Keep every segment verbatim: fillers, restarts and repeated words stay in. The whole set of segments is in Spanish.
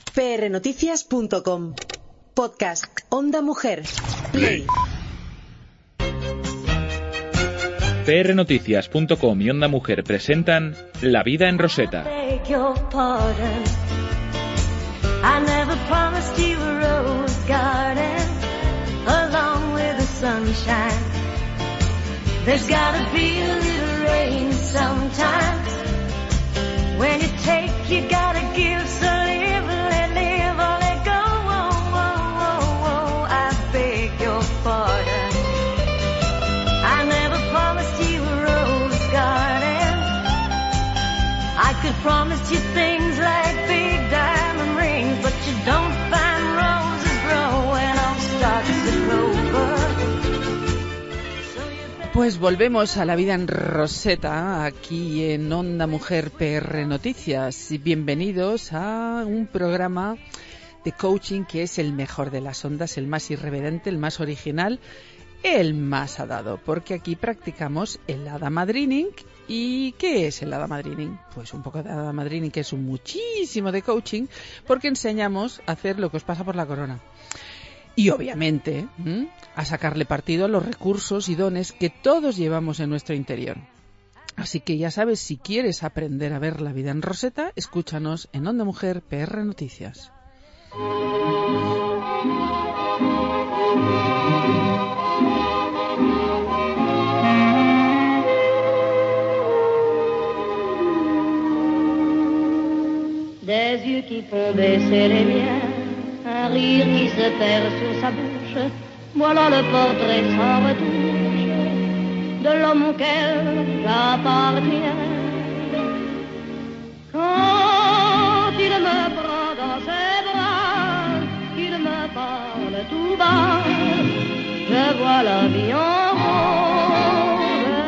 P R noticias punto com. Podcast Onda Mujer. Play. P R noticias punto com y Onda Mujer presentan La vida en Rosetta. I never promised you a rose garden along with the sunshine. There's gotta be a little rain sometimes. When you take, you gotta give, so live, let live, or let go. Oh, oh, oh, oh, I beg your pardon. I never promised you a rose garden. I could promise you things like big diamond rings, but you don't find roses growing on stalks of clover. Pues volvemos a La vida en Rosetta, aquí en Onda Mujer P R Noticias. Y bienvenidos a un programa de coaching que es el mejor de las ondas, el más irreverente, el más original, el más adado, porque aquí practicamos el Hada Madrining. ¿Y qué es el Hada Madrining? Pues un poco de Hada Madrining, que es un muchísimo de coaching, porque enseñamos a hacer lo que os pasa por la corona. Y obviamente ¿m? a sacarle partido a los recursos y dones que todos llevamos en nuestro interior. Así que ya sabes, si quieres aprender a ver la vida en Rosetta, escúchanos en Onda Mujer P R Noticias. Des yeux qui font baisser les miens, un rire qui se perd sur sa bouche, voilà le portrait sans retouche de l'homme auquel j'appartiens. Quand il me prend dans ses bras, qu'il me parle tout bas, je vois la vie en rose.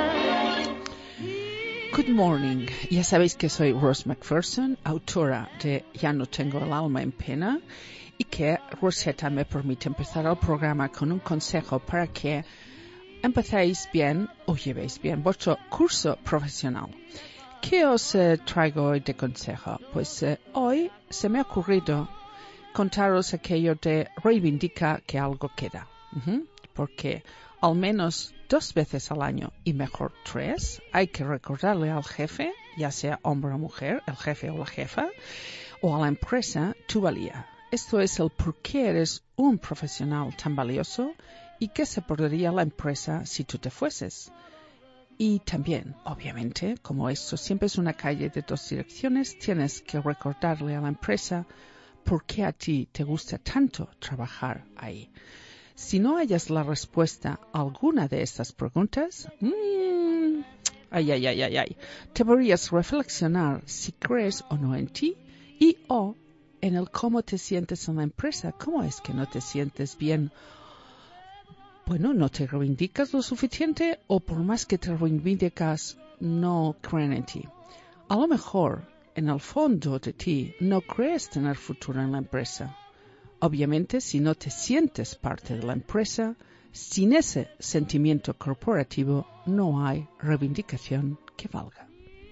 Good morning. Ya sabéis que soy Rose McPherson, autora de Ya no tengo el alma en pena, y que Rosetta me permite empezar el programa con un consejo para que empecéis bien o llevéis bien vuestro curso profesional. ¿Qué os eh, traigo hoy de consejo? Pues eh, hoy se me ha ocurrido contaros aquello de reivindica que algo queda. Uh-huh. Porque al menos dos veces al año, y mejor tres, hay que recordarle al jefe, ya sea hombre o mujer, el jefe o la jefa, o a la empresa, tu valía. Esto es el por qué eres un profesional tan valioso y qué se perdería la empresa si tú te fueses. Y también, obviamente, como esto siempre es una calle de dos direcciones, tienes que recordarle a la empresa por qué a ti te gusta tanto trabajar ahí. Si no hayas la respuesta a alguna de estas preguntas, mmm, ay, ay, ay, ay, ay, deberías reflexionar si crees o no en ti y o en el cómo te sientes en la empresa. ¿Cómo es que no te sientes bien? Bueno, ¿no te reivindicas lo suficiente o por más que te reivindicas no creen en ti? A lo mejor, en el fondo de ti, no crees tener futuro en la empresa. Obviamente, si no te sientes parte de la empresa, sin ese sentimiento corporativo, no hay reivindicación que valga.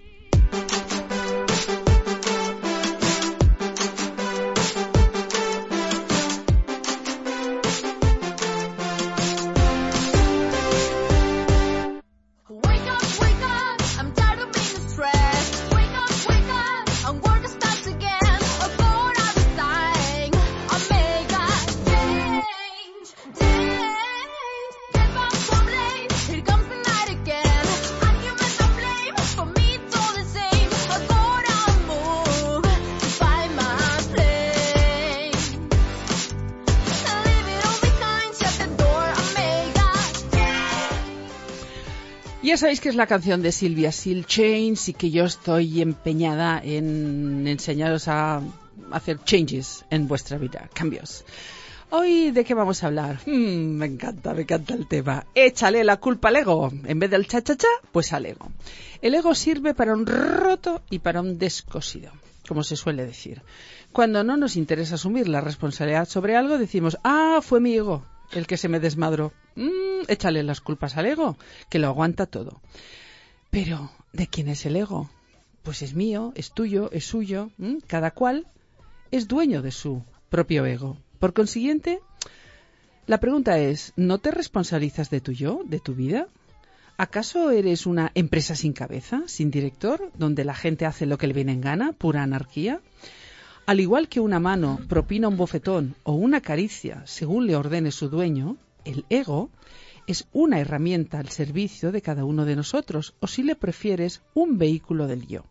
Ya sabéis que es la canción de Sylvia Seal Chains y que yo estoy empeñada en enseñaros a hacer changes en vuestra vida, cambios. Hoy, ¿de qué vamos a hablar? Hmm, me encanta, me encanta el tema. Échale la culpa al ego. En vez del cha-cha-cha, pues al ego. El ego sirve para un roto y para un descosido, como se suele decir. Cuando no nos interesa asumir la responsabilidad sobre algo, decimos, ah, fue mi ego el que se me desmadró. Mm, échale las culpas al ego, que lo aguanta todo. Pero, ¿de quién es el ego? Pues es mío, es tuyo, es suyo. ¿Mm? Cada cual es dueño de su propio ego. Por consiguiente, la pregunta es, ¿no te responsabilizas de tu yo, de tu vida? ¿Acaso eres una empresa sin cabeza, sin director, donde la gente hace lo que le viene en gana, pura anarquía? Al igual que una mano propina un bofetón o una caricia según le ordene su dueño, el ego es una herramienta al servicio de cada uno de nosotros, o si le prefieres, un vehículo del yo.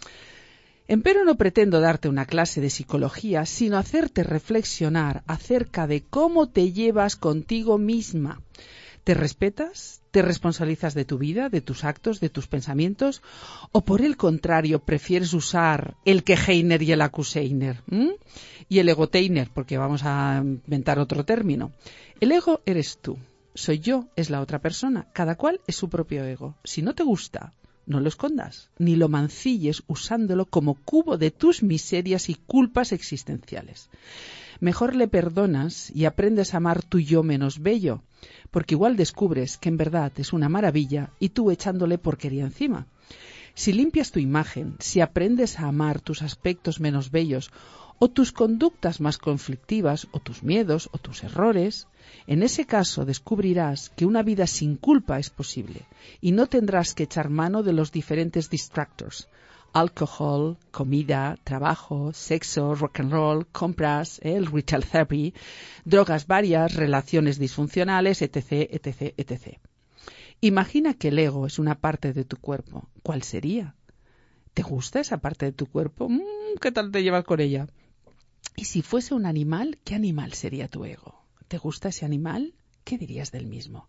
Empero no pretendo darte una clase de psicología, sino hacerte reflexionar acerca de cómo te llevas contigo misma. ¿Te respetas? ¿Te responsabilizas de tu vida, de tus actos, de tus pensamientos? ¿O por el contrario prefieres usar el Geheiner y el Akuseiner? ¿Mm? Y el Egoteiner, porque vamos a inventar otro término. El ego eres tú. Soy yo, es la otra persona. Cada cual es su propio ego. Si no te gusta, no lo escondas, ni lo mancilles usándolo como cubo de tus miserias y culpas existenciales. Mejor le perdonas y aprendes a amar tu yo menos bello, porque igual descubres que en verdad es una maravilla y tú echándole porquería encima. Si limpias tu imagen, si aprendes a amar tus aspectos menos bellos, o tus conductas más conflictivas, o tus miedos, o tus errores, en ese caso descubrirás que una vida sin culpa es posible y no tendrás que echar mano de los diferentes distractors: alcohol, comida, trabajo, sexo, rock and roll, compras, el retail therapy, drogas varias, relaciones disfuncionales, etc, etc, etcétera. Imagina que el ego es una parte de tu cuerpo. ¿Cuál sería? ¿Te gusta esa parte de tu cuerpo? ¿Qué tal te llevas con ella? Y si fuese un animal, ¿qué animal sería tu ego? ¿Te gusta ese animal? ¿Qué dirías del mismo?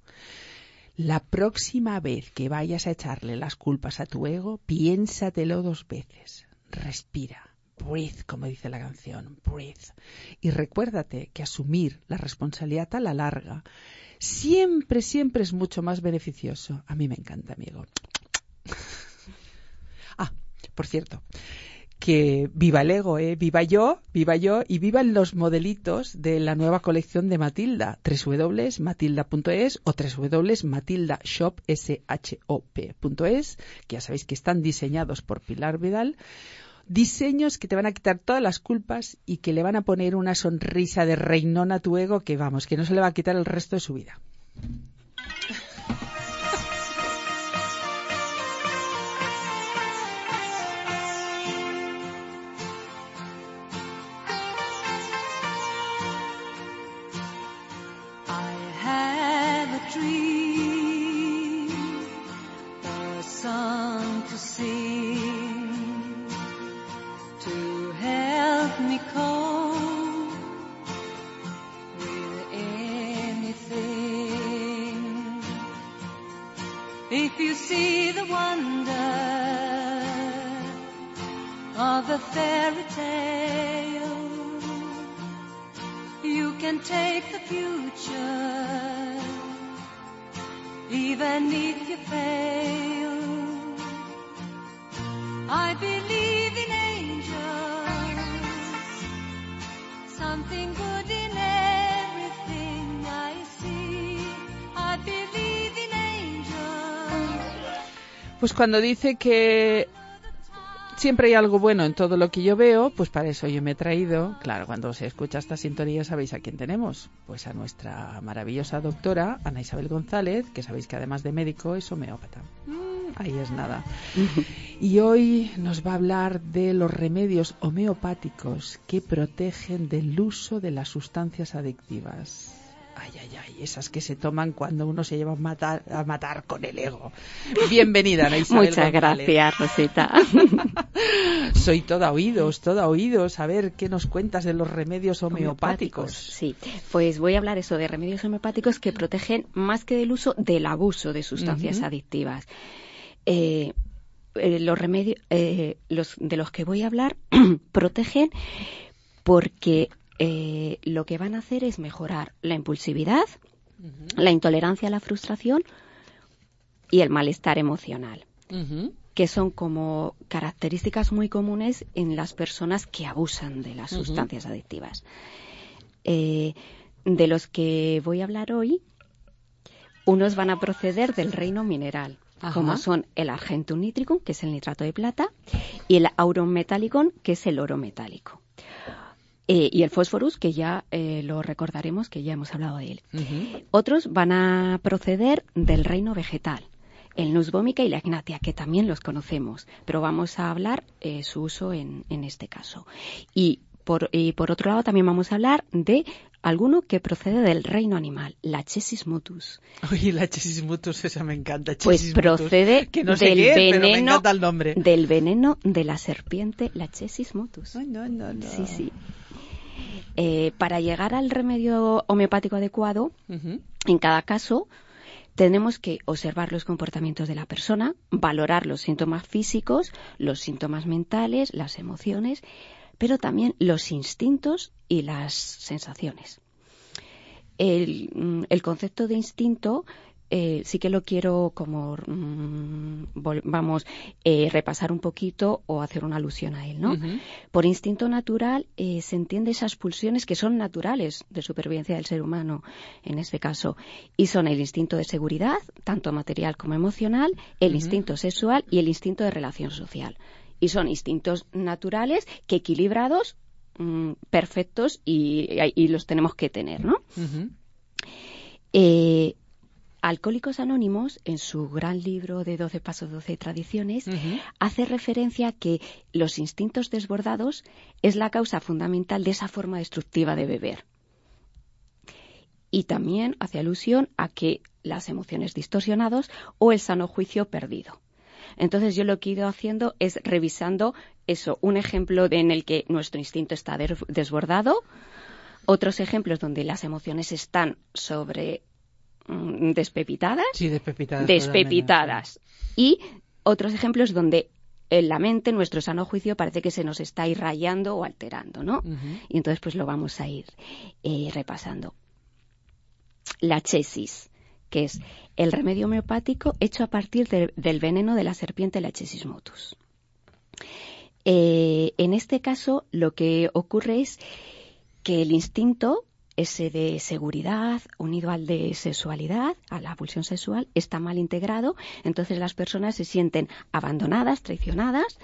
La próxima vez que vayas a echarle las culpas a tu ego, piénsatelo dos veces. Respira. Breathe, como dice la canción. Breathe. Y recuérdate que asumir la responsabilidad a la larga siempre, siempre es mucho más beneficioso. A mí me encanta, amigo. Ah, por cierto, que viva el ego, ¿eh? Viva yo, viva yo y vivan los modelitos de la nueva colección de Matilda, doble u doble u doble u punto matilda punto es o doble u doble u doble u punto matilda shop punto es, que ya sabéis que están diseñados por Pilar Vidal. Diseños que te van a quitar todas las culpas y que le van a poner una sonrisa de reinón a tu ego que, vamos, que no se le va a quitar el resto de su vida. If you see the wonder of a fairy tale, you can take the future, even if you fail. I believe in angels, something good in everything I see. I believe in Pues cuando dice que siempre hay algo bueno en todo lo que yo veo, pues para eso yo me he traído, claro, cuando se escucha esta sintonía sabéis a quién tenemos, pues a nuestra maravillosa doctora Ana Isabel González, que sabéis que además de médico es homeópata. Mm, ahí es nada. Y hoy nos va a hablar de los remedios homeopáticos que protegen del uso de las sustancias adictivas. Ay, ay, ay, esas que se toman cuando uno se lleva a matar, a matar con el ego. Bienvenida, Ana Isabel Muchas González. gracias, Rosita. Soy toda oídos, toda oídos. A ver, ¿qué nos cuentas de los remedios homeopáticos? homeopáticos? Sí, pues voy a hablar eso de remedios homeopáticos que protegen más que del uso, del abuso de sustancias uh-huh. adictivas. Eh, eh, los remedios eh, los, de los que voy a hablar protegen porque Eh, lo que van a hacer es mejorar la impulsividad, uh-huh. la intolerancia a la frustración y el malestar emocional, uh-huh. que son como características muy comunes en las personas que abusan de las uh-huh. sustancias adictivas. Eh, de los que voy a hablar hoy, unos van a proceder del reino mineral, Ajá. como son el argentum nitricum, que es el nitrato de plata, y el aurum metallicum, que es el oro metálico. Eh, y el fósforus, que ya eh, lo recordaremos, que ya hemos hablado de él. Uh-huh. Otros van a proceder del reino vegetal, el Nus vomica y la ignatia, que también los conocemos, pero vamos a hablar eh, su uso en, en este caso. Y por, y por otro lado también vamos a hablar de alguno que procede del reino animal, la Chessis mutus. Uy, la Chessis mutus, esa me encanta. Pues Chessis procede mutus, que no sé del qué es, veneno, pero me encanta el nombre. del veneno de la serpiente, la Chessis mutus. Ay, no, no, no. Sí, sí. Eh, para llegar al remedio homeopático adecuado, Uh-huh. en cada caso tenemos que observar los comportamientos de la persona, valorar los síntomas físicos, los síntomas mentales, las emociones, pero también los instintos y las sensaciones. El, el concepto de instinto eh, sí que lo quiero como mmm, vol- vamos eh, repasar un poquito o hacer una alusión a él, ¿no? Uh-huh. Por instinto natural eh, se entiende esas pulsiones que son naturales de supervivencia del ser humano en este caso, y son el instinto de seguridad, tanto material como emocional, el Uh-huh. instinto sexual y el instinto de relación social. Y son instintos naturales que equilibrados, mmm, perfectos y, y los tenemos que tener, ¿no? Uh-huh. Eh, Alcohólicos Anónimos, en su gran libro de doce pasos, doce tradiciones, Uh-huh. hace referencia a que los instintos desbordados es la causa fundamental de esa forma destructiva de beber. Y también hace alusión a que las emociones distorsionadas o el sano juicio perdido. Entonces yo lo que he ido haciendo es revisando eso, un ejemplo de, en el que nuestro instinto está der- desbordado, otros ejemplos donde las emociones están sobre mm, despepitadas, Sí, despepitadas. despepitadas, y otros ejemplos donde en la mente nuestro sano juicio parece que se nos está irrayando o alterando, ¿no? Uh-huh. Y entonces pues lo vamos a ir eh, repasando. La Chessis, que es el remedio homeopático hecho a partir de, del veneno de la serpiente, la Chessis mutus. Eh, en este caso, lo que ocurre es que el instinto, ese de seguridad, unido al de sexualidad, a la pulsión sexual, está mal integrado. Entonces las personas se sienten abandonadas, traicionadas,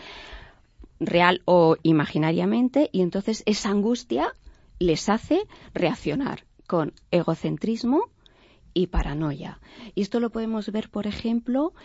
real o imaginariamente, y entonces esa angustia les hace reaccionar con egocentrismo y paranoia. Y esto lo podemos ver, por ejemplo,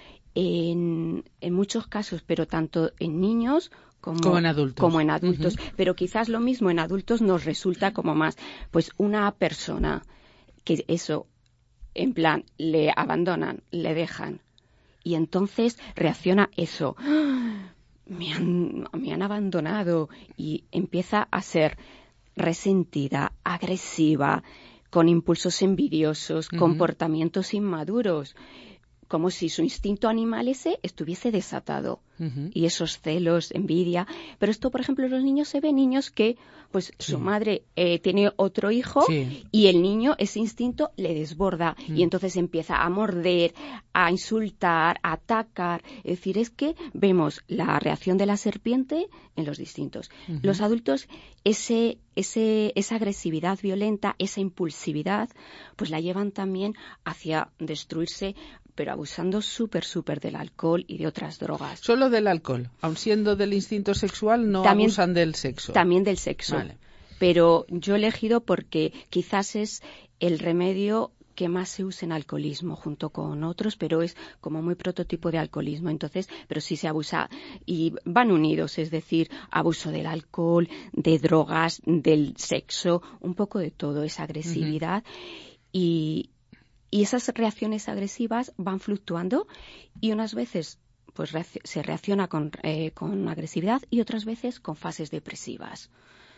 en, en muchos casos, pero tanto en niños como, Como en adultos. como en adultos. Uh-huh. Pero quizás lo mismo en adultos nos resulta como más, pues una persona que eso, en plan, le abandonan, le dejan, y entonces reacciona eso. ¡Ah! Me han, me han abandonado, y empieza a ser resentida, agresiva, con impulsos envidiosos, Uh-huh. comportamientos inmaduros, como si su instinto animal ese estuviese desatado. Uh-huh. Y esos celos, envidia. Pero esto, por ejemplo, en los niños se ve niños que, pues, Sí. su madre eh, tiene otro hijo, Sí. y el niño, ese instinto le desborda, Mm. y entonces empieza a morder, a insultar, a atacar. Es decir, es que vemos la reacción de la serpiente en los distintos. Uh-huh. Los adultos, ese, ese, esa agresividad violenta, esa impulsividad, pues la llevan también hacia destruirse, pero abusando súper, súper del alcohol y de otras drogas. Solo del alcohol. Aun siendo del instinto sexual, no También- abusan del sexo. También del sexo. Vale. Pero yo he elegido porque quizás es el remedio que más se usa en alcoholismo, junto con otros, pero es como muy prototipo de alcoholismo. Entonces, pero sí se abusa y van unidos, es decir, abuso del alcohol, de drogas, del sexo, un poco de todo, esa agresividad. y, y esas reacciones agresivas van fluctuando, y unas veces pues reacc- se reacciona con, eh, con agresividad, y otras veces con fases depresivas.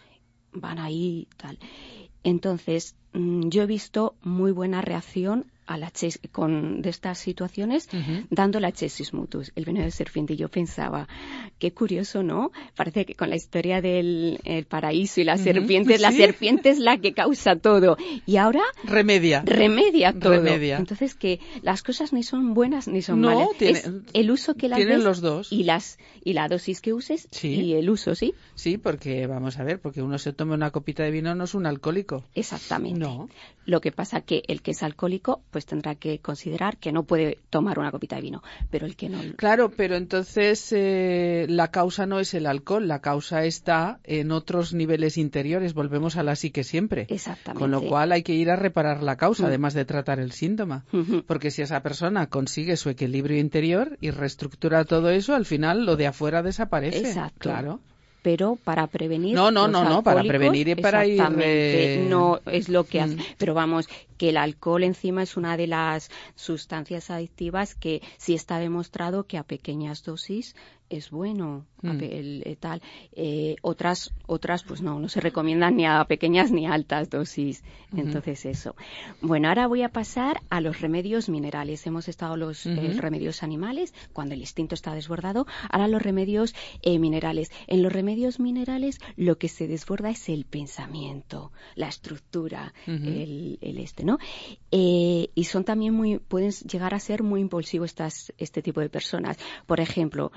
Van ahí tal. Entonces, mm, yo he visto muy buena reacción a la ches- con de estas situaciones, Uh-huh. dando la Chessis mutus, el veneno de serpiente. Y yo pensaba, qué curioso, ¿no? Parece que con la historia del el paraíso y las Ujú, serpientes, la sí. serpiente es la que causa todo. Y ahora Remedia. remedia todo. Remedia. Entonces, que las cosas ni son buenas ni son No, malas. tiene- Es el uso que las tienen des los dos. y las y la dosis que uses Sí. y el uso, ¿sí? Sí, porque vamos a ver, porque uno se toma una copita de vino no es un alcohólico. Exactamente. No. Lo que pasa que el que es alcohólico, pues pues tendrá que considerar que no puede tomar una copita de vino, pero el que no... Claro, pero entonces eh, la causa no es el alcohol, la causa está en otros niveles interiores, volvemos a la psique siempre. Exactamente. Con lo cual hay que ir a reparar la causa, Mm. además de tratar el síntoma. Ujú. Porque si esa persona consigue su equilibrio interior y reestructura todo eso, al final lo de afuera desaparece. Exacto. Claro. Pero para prevenir No, no, los no, no, para alcohólicos, prevenir y para ir, exactamente, eh, no es lo que hace. mm. Pero vamos, que el alcohol encima es una de las sustancias adictivas que sí está demostrado que a pequeñas dosis es bueno, a Mm. pe- el- eh, tal. Eh, otras, otras, pues no, no se recomiendan ni a pequeñas ni a altas dosis. Ujú. Entonces eso. Bueno, ahora voy a pasar a los remedios minerales. Hemos estado los eh, Ujú. remedios animales cuando el instinto está desbordado. Ahora los remedios eh, minerales. En los remedios minerales lo que se desborda es el pensamiento, la estructura, Ujú. el, el este, ¿no? Eh, y son también muy, pueden llegar a ser muy impulsivos estas, este tipo de personas. Por ejemplo,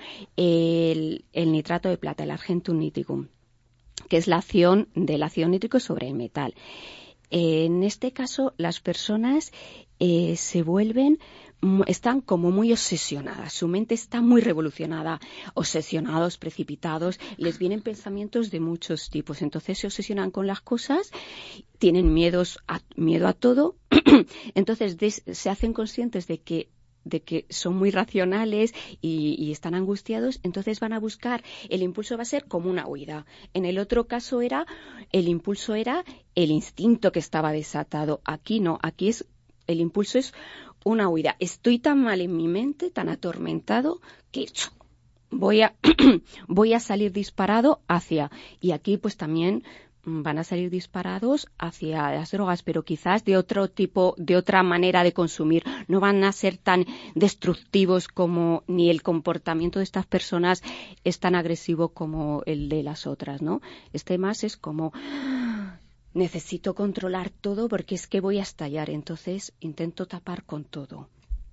el, el nitrato de plata, el argentum nitricum, que es la acción del ácido nítrico sobre el metal. En este caso, las personas eh, se vuelven, mu- están como muy obsesionadas, su mente está muy revolucionada, obsesionados, precipitados, les vienen pensamientos de muchos tipos, entonces se obsesionan con las cosas, tienen miedos a, miedo a todo, entonces des- se hacen conscientes de que de que son muy racionales y, y están angustiados, entonces van a buscar, el impulso va a ser como una huida. En el otro caso era, el impulso era el instinto que estaba desatado. Aquí no, aquí es, el impulso es una huida. Estoy tan mal en mi mente, tan atormentado, que ¡chu! voy a, voy a salir disparado hacia, y aquí pues también van a salir disparados hacia las drogas, pero quizás de otro tipo, de otra manera de consumir. No van a ser tan destructivos como, ni el comportamiento de estas personas es tan agresivo como el de las otras, ¿no? Este más es como, necesito controlar todo porque es que voy a estallar, entonces intento tapar con todo.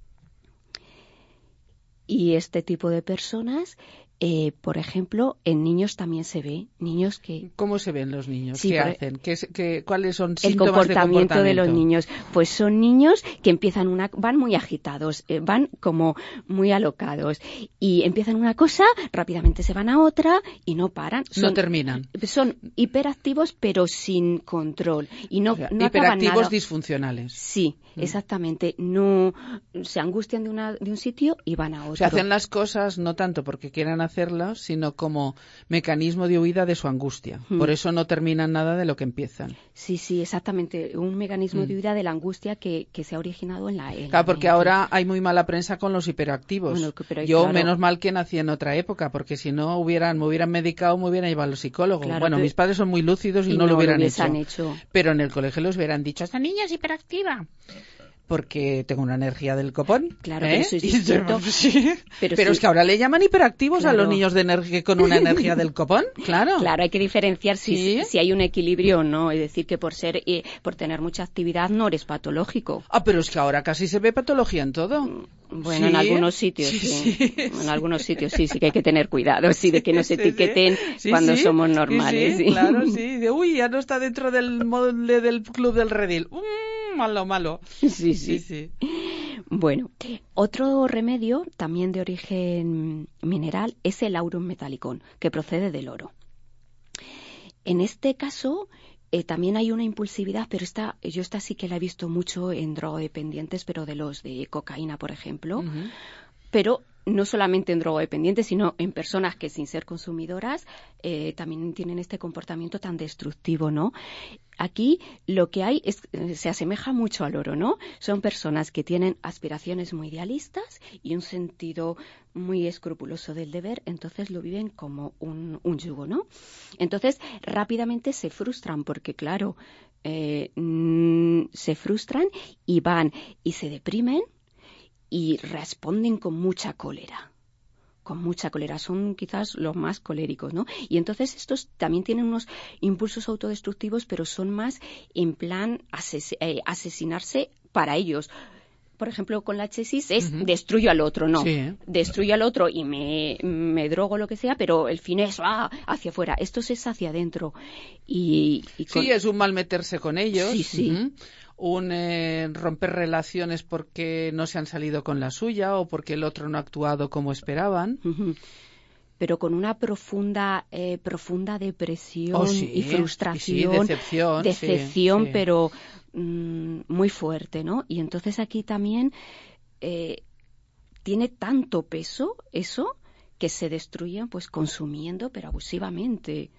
Y este tipo de personas, eh, por ejemplo, en niños también se ve, niños que... ¿Cómo se ven los niños? Sí, ¿Qué por- hacen? ¿Qué, es- qué- ¿Cuáles son El síntomas comportamiento de comportamiento de los niños, pues son niños que empiezan una, van muy agitados, eh, van como muy alocados y empiezan una cosa, rápidamente se van a otra y no paran. No Son, terminan. son hiperactivos pero sin control y no, O sea, no acaban hiperactivos nada. disfuncionales. Sí, Mm. exactamente. No se angustian de una de un sitio y van a otro. O sea, hacen las cosas no tanto porque quieran hacerlas, sino como mecanismo de huida de su angustia. Mm. Por eso no terminan nada de lo que empiezan. Sí, sí, exactamente. Un mecanismo Mm. de huida de la angustia que, que se ha originado en la. En la Claro, porque mente. ahora hay muy mala prensa con los hiperactivos. Bueno, que- pero, Yo, claro. menos mal que nací en otra época, porque si no hubieran, me hubieran medicado, me hubieran llevado al psicólogo. Claro, bueno, pero- mis padres son muy lúcidos y, y no, lo hubieran hubiesen hecho. hecho. Pero en el colegio les hubieran dicho, esta niña es hiperactiva. Porque tengo una energía del copón. Claro, ¿eh? pero eso es Y distinto. yo, sí. Pero Pero sí. es que ahora le llaman hiperactivos a Claro. los niños de energía con una energía del copón. Claro. Claro, hay que diferenciar si, Sí. si hay un equilibrio o no. Es decir, que por ser eh, por tener mucha actividad no eres patológico. Ah, pero es que ahora casi se ve patología en todo. Bueno, Sí. en algunos sitios sí. Sí, sí, En sí. algunos sitios sí, sí que hay que tener cuidado, sí, de que no se Sí, sí. etiqueten Sí, cuando sí. somos Sí, normales. sí, sí. claro, sí. De, uy, ya no está dentro del molde del club del redil. Mm, malo, malo. Sí, sí. Sí, sí. Bueno, otro remedio, también de origen mineral, es el aurum metallicum, que procede del oro. En este caso, eh, también hay una impulsividad, pero esta, yo esta sí que la he visto mucho en drogodependientes, pero de los de cocaína, por ejemplo. Ujú. Pero no solamente en drogodependientes, sino en personas que sin ser consumidoras eh, también tienen este comportamiento tan destructivo, ¿no? Aquí lo que hay es, eh, se asemeja mucho al oro, ¿no? Son personas que tienen aspiraciones muy idealistas y un sentido muy escrupuloso del deber, entonces lo viven como un, un yugo, ¿no? Entonces rápidamente se frustran porque, claro, eh, mm, se frustran y van y se deprimen y responden con mucha cólera, con mucha cólera, son quizás los más coléricos, ¿no? Y entonces estos también tienen unos impulsos autodestructivos, pero son más en plan ases- eh, asesinarse para ellos. Por ejemplo, con la chesis es Ujú. destruyo al otro, no. Sí, ¿eh? Destruyo al otro y me, me drogo lo que sea, pero el fin es ah, hacia afuera. Esto es hacia adentro. Y, y con- Sí, es un mal meterse con ellos. Sí, sí. Ujú. un eh, romper relaciones porque no se han salido con la suya o porque el otro no ha actuado como esperaban. Uh-huh. Pero con una profunda eh, profunda depresión oh, sí, y frustración, sí, decepción, decepción sí, sí. pero mmm, muy fuerte, ¿no? Y entonces aquí también eh, tiene tanto peso eso que se destruyen pues consumiendo pero abusivamente.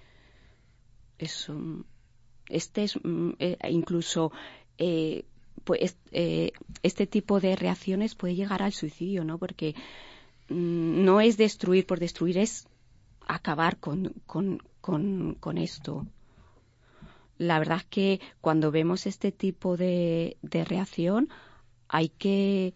Es un, este es mm, eh, incluso eh, pues eh, este tipo de reacciones puede llegar al suicidio, ¿no? Porque no es destruir por destruir, es acabar con, con, con, con esto. La verdad es que cuando vemos este tipo de, de reacción hay que,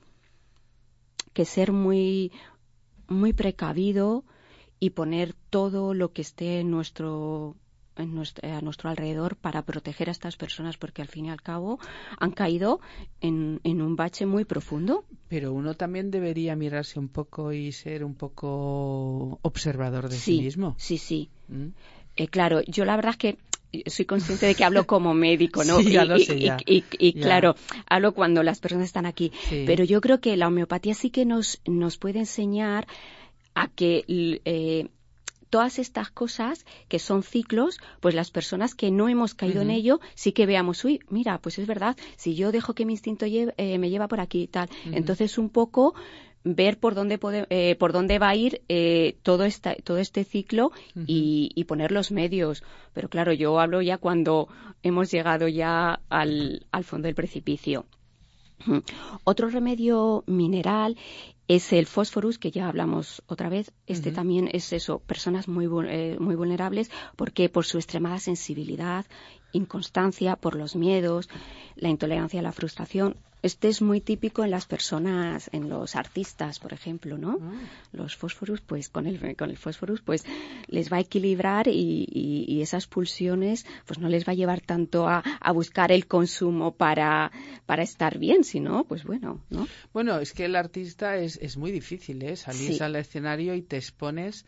que ser muy, muy precavido y poner todo lo que esté en nuestro, en nuestro, a nuestro alrededor para proteger a estas personas, porque al fin y al cabo han caído en, en un bache muy profundo. Pero uno también debería mirarse un poco y ser un poco observador de sí, sí mismo. Sí, sí. ¿Mm? Eh, claro, yo la verdad es que soy consciente de que hablo como médico, ¿no? Sí, ya y, lo sé, ya. y, y, y, y claro, hablo cuando las personas están aquí. Sí. Pero yo creo que la homeopatía sí que nos, nos puede enseñar a que eh, todas estas cosas que son ciclos, pues las personas que no hemos caído uh-huh. en ello, sí que veamos, uy, mira, pues es verdad, si yo dejo que mi instinto lleve, eh, me lleva por aquí y tal. Uh-huh. Entonces un poco ver por dónde pode, eh, por dónde va a ir eh, todo esta, todo este ciclo uh-huh. y, y poner los medios. Pero claro, yo hablo ya cuando hemos llegado ya al, al fondo del precipicio. Uh-huh. Otro remedio mineral es el fósforus, que ya hablamos otra vez. Este uh-huh. también es eso, personas muy, eh, muy vulnerables, porque por su extremada sensibilidad, inconstancia, por los miedos, la intolerancia a la frustración. Este es muy típico en las personas, en los artistas, por ejemplo, ¿no? Uh-huh. Los fósforus, pues con el, con el fósforus, pues les va a equilibrar y, y, y esas pulsiones, pues no les va a llevar tanto a, a buscar el consumo para, para estar bien, sino, pues bueno, ¿no? Bueno, es que el artista es, es muy difícil, ¿eh? Salir sí. al escenario y te expones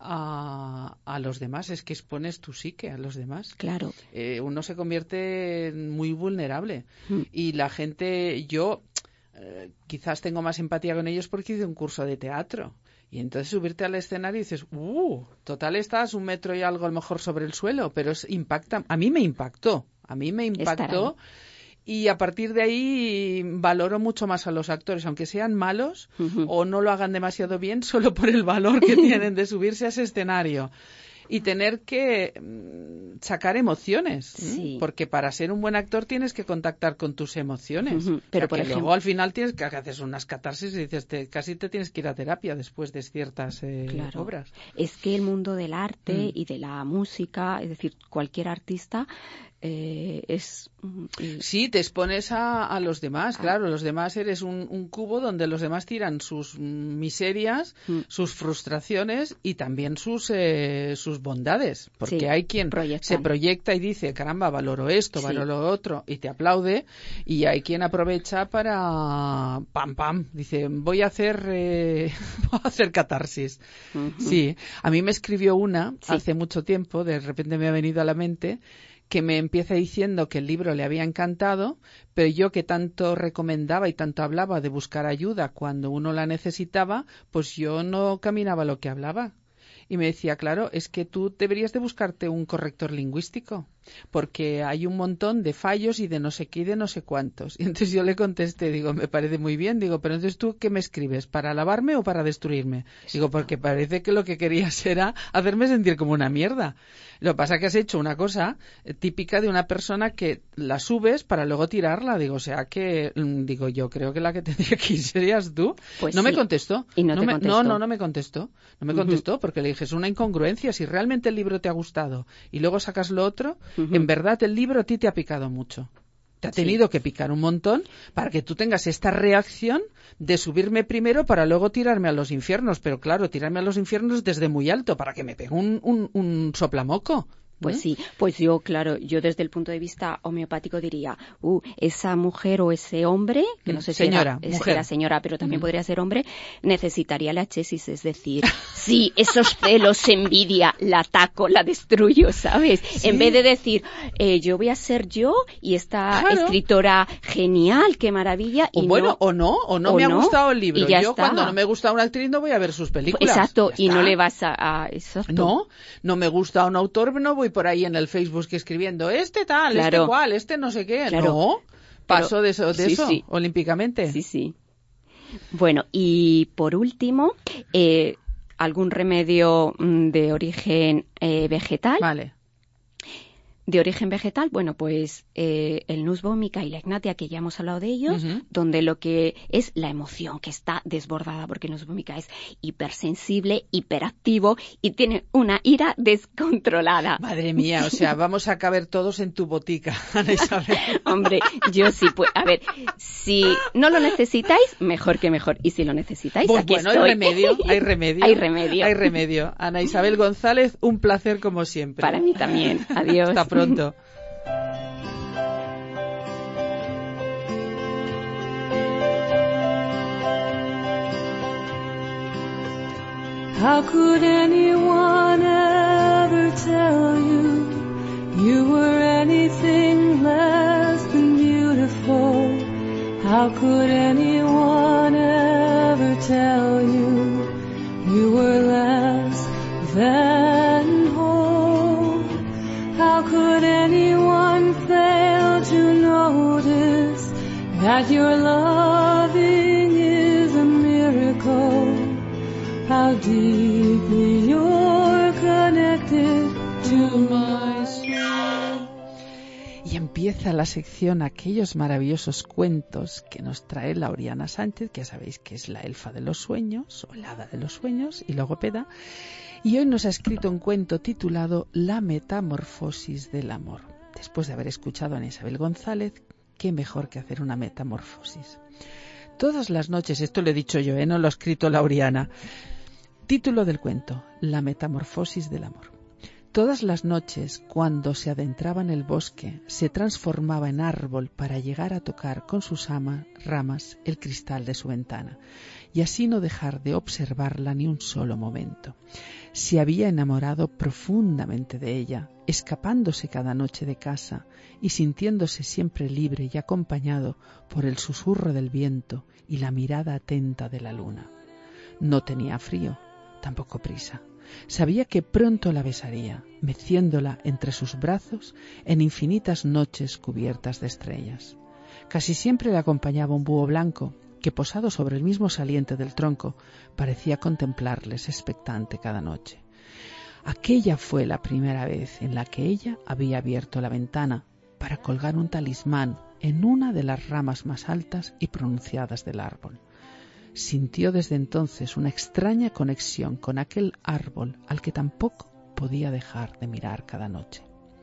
a, a los demás, es que expones tu psique a los demás. Claro. Eh, uno se convierte muy vulnerable mm. y la gente, yo eh, quizás tengo más empatía con ellos porque hice un curso de teatro y entonces subirte al escenario y dices, uh, total estás un metro y algo a lo mejor sobre el suelo, pero es impacta, a mí me impactó, a mí me impactó. Y a partir de ahí valoro mucho más a los actores, aunque sean malos uh-huh. o no lo hagan demasiado bien, solo por el valor que tienen de subirse a ese escenario y tener que mm, sacar emociones, sí. porque para ser un buen actor tienes que contactar con tus emociones. Uh-huh. Pero o sea, por que ejemplo, luego al final tienes que hacer unas catarsis y dices, te, casi te tienes que ir a terapia después de ciertas eh, claro. obras. Es que el mundo del arte mm. y de la música, es decir, cualquier artista, Eh, es eh, sí, te expones a, a los demás, ah. claro, los demás eres un, un cubo donde los demás tiran sus miserias, mm. sus frustraciones y también sus eh, sus bondades, porque sí, hay quien proyectan. se proyecta y dice, caramba, valoro esto, sí. valoro lo otro y te aplaude, y hay quien aprovecha para pam pam, dice, voy a hacer eh, voy a hacer catarsis. Uh-huh. Sí, a mí me escribió una sí. hace mucho tiempo, de repente me ha venido a la mente, que me empieza diciendo que el libro le había encantado, pero yo que tanto recomendaba y tanto hablaba de buscar ayuda cuando uno la necesitaba, pues yo no caminaba lo que hablaba. Y me decía, claro, es que tú deberías de buscarte un corrector lingüístico, porque hay un montón de fallos y de no sé qué y de no sé cuántos. Y entonces yo le contesté, digo, me parece muy bien, digo, pero entonces tú, ¿qué me escribes? ¿Para alabarme o para destruirme? Digo, porque parece que lo que querías era hacerme sentir como una mierda. Lo que pasa es que has hecho una cosa típica de una persona que la subes para luego tirarla. Digo, o sea que, digo, yo creo que la que tendría que ir serías tú. Pues no sí. me contestó. Y no, no te me, contestó. No, no, no me contestó. No me uh-huh. contestó porque le dije, es una incongruencia. Si realmente el libro te ha gustado y luego sacas lo otro, uh-huh. en verdad el libro a ti te ha picado mucho. Te ha tenido sí. que picar un montón para que tú tengas esta reacción de subirme primero para luego tirarme a los infiernos. Pero claro, tirarme a los infiernos desde muy alto para que me pegue un, un, un soplamoco. Pues ¿Mm? sí, pues yo, claro, yo desde el punto de vista homeopático diría, uh, esa mujer o ese hombre, que no sé si señora, era, mujer. era señora, pero también Mm. podría ser hombre, necesitaría la chesis, es decir, sí, esos celos, envidia, la ataco, la destruyo, ¿sabes? Sí. En vez de decir, eh, yo voy a ser yo y esta Claro. escritora genial, qué maravilla, O y bueno, no, o no, o no o me ha no, gustado el libro. y ya Yo está. cuando no me gusta una actriz no voy a ver sus películas. Exacto, Ya y no está. le vas a... a exacto. No, no me gusta un autor, no voy por ahí en el Facebook escribiendo este tal, Claro. este cual, este no sé qué. Claro. No, paso de eso, de sí, eso sí. olímpicamente. Sí, sí. Bueno, y por último, eh, algún remedio mm, de origen eh, vegetal. Vale. De origen vegetal, bueno, pues eh, el nus vomica y la ignatia, que ya hemos hablado de ellos, Ujú. donde lo que es la emoción que está desbordada, porque el nus vomica es hipersensible, hiperactivo y tiene una ira descontrolada. Madre mía, o sea, vamos a caber todos en tu botica, Ana Isabel. Hombre, yo sí, pues, a ver, si no lo necesitáis, mejor que mejor. Y si lo necesitáis, Pues aquí bueno, estoy. hay remedio, hay remedio. Hay remedio. Hay remedio. Ana Isabel González, un placer como siempre. Para mí también. Adiós. Hasta pronto. How could anyone ever tell you you were anything less than beautiful? How could anyone ever tell you you were less than whole? How could anyone fail to notice that your loving is a miracle? How deeply you're connected to my soul. Y empieza la sección Aquellos maravillosos cuentos que nos trae Lauriana Sánchez, que ya sabéis que es la elfa de los sueños, o la hada de los sueños, y logopeda. Y hoy nos ha escrito un cuento titulado La metamorfosis del amor. Después de haber escuchado a Ana Isabel González, qué mejor que hacer una metamorfosis. Todas las noches, esto lo he dicho yo, ¿eh? No lo ha escrito Lauriana. Título del cuento, La metamorfosis del amor. Todas las noches, cuando se adentraba en el bosque, se transformaba en árbol para llegar a tocar con sus ama, ramas el cristal de su ventana, y así no dejar de observarla ni un solo momento. Se había enamorado profundamente de ella, escapándose cada noche de casa y sintiéndose siempre libre y acompañado por el susurro del viento y la mirada atenta de la luna. No tenía frío, tampoco prisa. Sabía que pronto la besaría, meciéndola entre sus brazos en infinitas noches cubiertas de estrellas. Casi siempre le acompañaba un búho blanco que, posado sobre el mismo saliente del tronco, parecía contemplarles expectante cada noche. Aquella fue la primera vez en la que ella había abierto la ventana para colgar un talismán en una de las ramas más altas y pronunciadas del árbol. Sintió desde entonces una extraña conexión con aquel árbol al que tampoco podía dejar de mirar cada noche.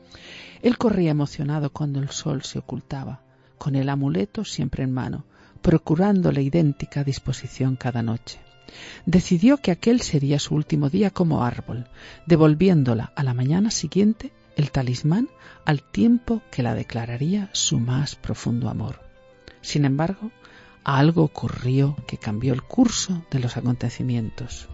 Él corría emocionado cuando el sol se ocultaba, con el amuleto siempre en mano, procurándole idéntica disposición cada noche. Decidió que aquel sería su último día como árbol, devolviéndola a la mañana siguiente el talismán al tiempo que la declararía su más profundo amor. Sin embargo, algo ocurrió que cambió el curso de los acontecimientos.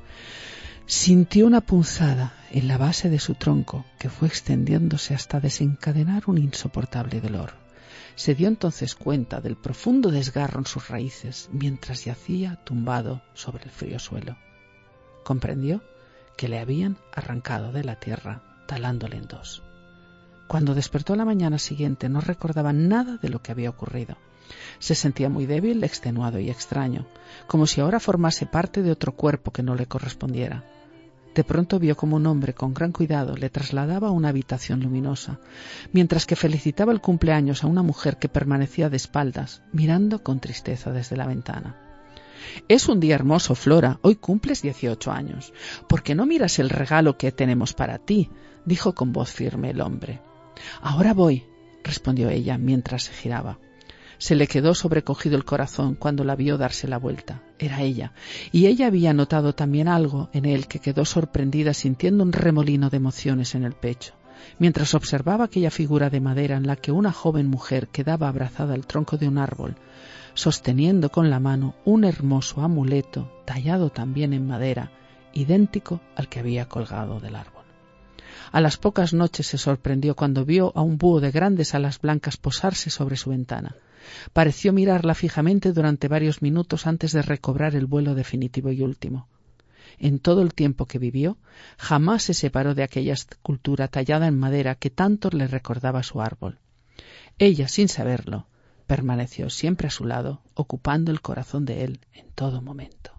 Sintió una punzada en la base de su tronco que fue extendiéndose hasta desencadenar un insoportable dolor. Se dio entonces cuenta del profundo desgarro en sus raíces mientras yacía tumbado sobre el frío suelo. Comprendió que le habían arrancado de la tierra talándole en dos. Cuando despertó la mañana siguiente no recordaba nada de lo que había ocurrido. Se sentía muy débil, extenuado y extraño, como si ahora formase parte de otro cuerpo que no le correspondiera. De pronto vio como un hombre con gran cuidado le trasladaba a una habitación luminosa, mientras que felicitaba el cumpleaños a una mujer que permanecía de espaldas, mirando con tristeza desde la ventana. «Es un día hermoso, Flora, hoy cumples dieciocho años. ¿Por qué no miras el regalo que tenemos para ti?», dijo con voz firme el hombre. «Ahora voy», respondió ella mientras se giraba. Se le quedó sobrecogido el corazón cuando la vio darse la vuelta. Era ella, y ella había notado también algo en él que quedó sorprendida sintiendo un remolino de emociones en el pecho. mientras observaba aquella figura de madera en la que una joven mujer quedaba abrazada al tronco de un árbol, sosteniendo con la mano un hermoso amuleto tallado también en madera, idéntico al que había colgado del árbol. A las pocas noches se sorprendió cuando vio a un búho de grandes alas blancas posarse sobre su ventana. Pareció mirarla fijamente durante varios minutos antes de recobrar el vuelo definitivo y último. En todo el tiempo que vivió, jamás se separó de aquella escultura tallada en madera que tanto le recordaba su árbol. Ella, sin saberlo, permaneció siempre a su lado, ocupando el corazón de él en todo momento.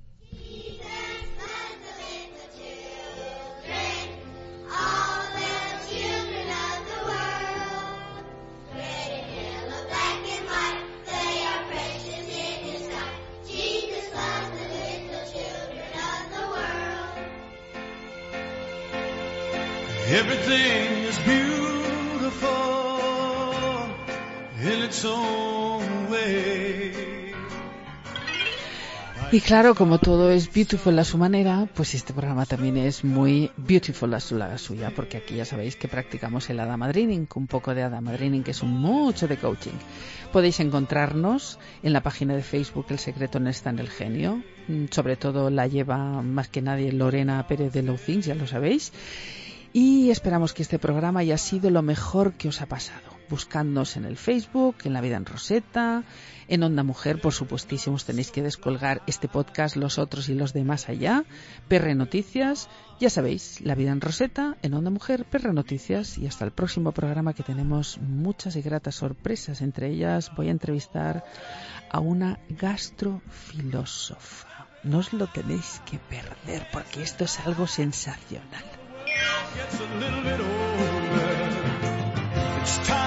Everything is beautiful in its own way. Y claro, como todo es beautiful a su manera, pues este programa también es muy beautiful a su la suya, porque aquí ya sabéis que practicamos el Hada Madrining, un poco de Hada Madrining, que es un mucho de coaching. Podéis encontrarnos en la página de Facebook El Secreto no está en el genio, sobre todo la lleva más que nadie Lorena Pérez de Low Things, ya lo sabéis. Y esperamos que este programa haya sido lo mejor que os ha pasado. Buscadnos en el Facebook, en La Vida en Roseta, en Onda Mujer, por supuestísimo, tenéis que descolgar este podcast, los otros y los de más allá, P R Noticias, ya sabéis, La Vida en Roseta, en Onda Mujer, P R Noticias, y hasta el próximo programa, que tenemos muchas y gratas sorpresas. Entre ellas voy a entrevistar a una gastrofilósofa. No os lo tenéis que perder, porque esto es algo sensacional. Gets a little bit older. It's time